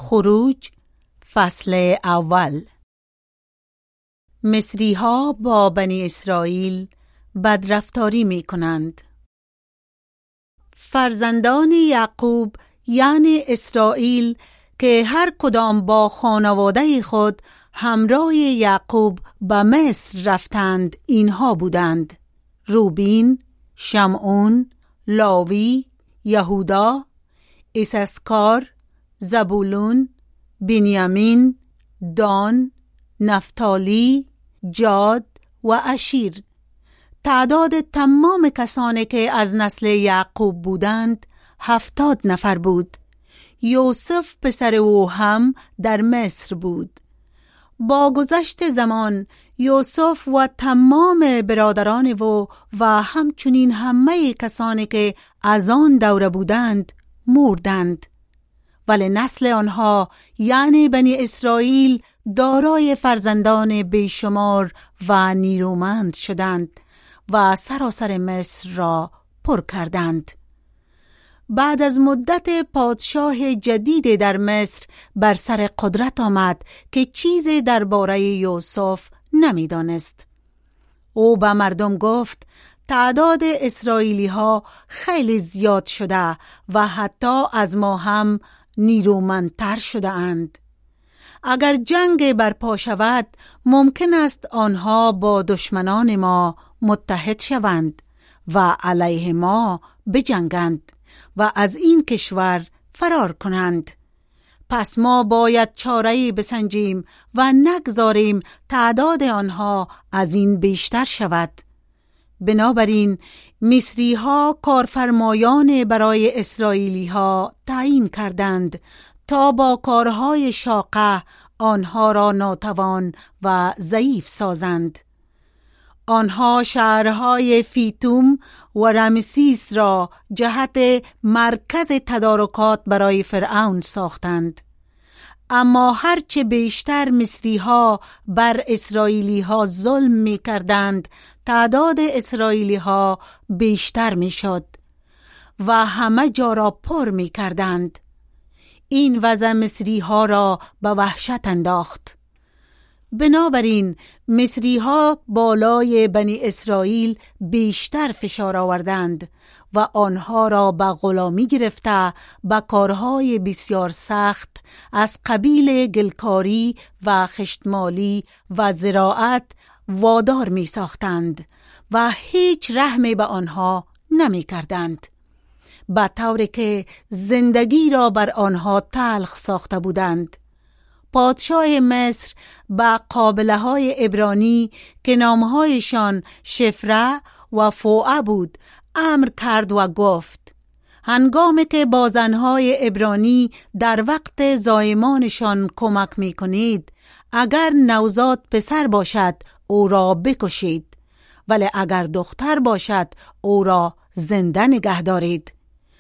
خروج فصل اول. مصری‌ها با بنی اسرائیل بدرفتاری می کنند. فرزندان یعقوب یعنی اسرائیل که هر کدام با خانواده خود همراه یعقوب به مصر رفتند اینها بودند: روبین، شمعون، لاوی، یهودا، اساسکار، زبولون، بنیامین، دان، نفتالی، جاد و آشیر. تعداد تمام کسانی که از نسل یعقوب بودند 70 نفر بود. یوسف پسر او هم در مصر بود. با گذشت زمان یوسف و تمام برادران او و همچنین همه کسانی که از آن دوره بودند مردند، ولی نسل آنها یعنی بنی اسرائیل دارای فرزندان بیشمار و نیرومند شدند و سراسر مصر را پر کردند. بعد از مدت پادشاه جدید در مصر بر سر قدرت آمد که چیزی درباره یوسف نمی‌دانست. او به مردم گفت تعداد اسرائیلی ها خیلی زیاد شده و حتی از ما هم نیرومندتر شده اند. اگر جنگ برپا شود ممکن است آنها با دشمنان ما متحد شوند و علیه ما بجنگند و از این کشور فرار کنند. پس ما باید چاره‌ای بسنجیم و نگذاریم تعداد آنها از این بیشتر شود. بنابراین مصری ها کارفرمایان برای اسرائیلی ها تعیین کردند تا با کارهای شاقه آنها را ناتوان و ضعیف سازند. آنها شهرهای فیتوم و رمسیس را جهت مرکز تدارکات برای فرعون ساختند. اما هرچه بیشتر مصری ها بر اسرائیلی ها ظلم می کردند تعداد اسرائیلی ها بیشتر می شد و همه جا را پر می کردند. این وضع مصری ها را به وحشت انداخت. بنابراین مصری ها بالای بنی اسرائیل بیشتر فشار آوردند و آنها را به غلامی گرفته به کارهای بسیار سخت از قبیل گلکاری و خشتمالی و زراعت وادار می ساختند و هیچ رحمی به آنها نمی کردند، به طوری که زندگی را بر آنها تلخ ساخته بودند. پادشاه مصر با قابله های عبرانی که نامهایشان شفره و فوعه بود امر کرد و گفت: هنگامی که با زنهای عبرانی در وقت زایمانشان کمک می کنید، اگر نوزاد پسر باشد او را بکشید، ولی اگر دختر باشد او را زنده نگه دارید.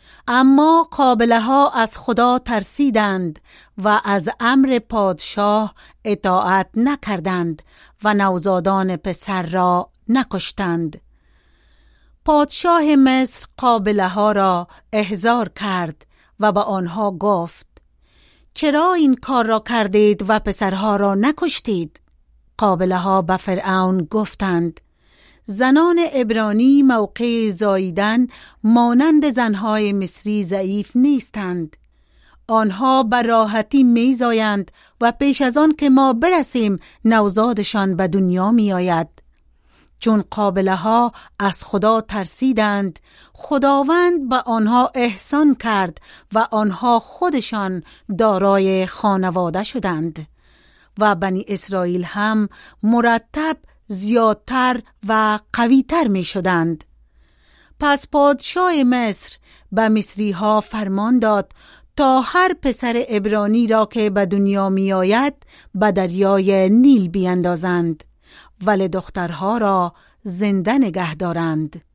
اما قابله ها از خدا ترسیدند و از امر پادشاه اطاعت نکردند و نوزادان پسر را نکشتند. پادشاه مصر قابله ها را احضار کرد و به آنها گفت: چرا این کار را کردید و پسرها را نکشتید؟ قابله ها به فرعون گفتند: زنان عبرانی موقع زاییدن مانند زنهای مصری ضعیف نیستند. آنها به راحتی می زایند و پیش از آن که ما برسیم نوزادشان به دنیا می آید. چون قابله ها از خدا ترسیدند، خداوند به آنها احسان کرد و آنها خودشان دارای خانواده شدند و بنی اسرائیل هم مرتب زیادتر و قویتر می شدند. پس پادشاه مصر به مصری ها فرمان داد تا هر پسر عبرانی را که به دنیا می آید به دریای نیل بیندازند، ولی دخترها را زنده نگه دارند.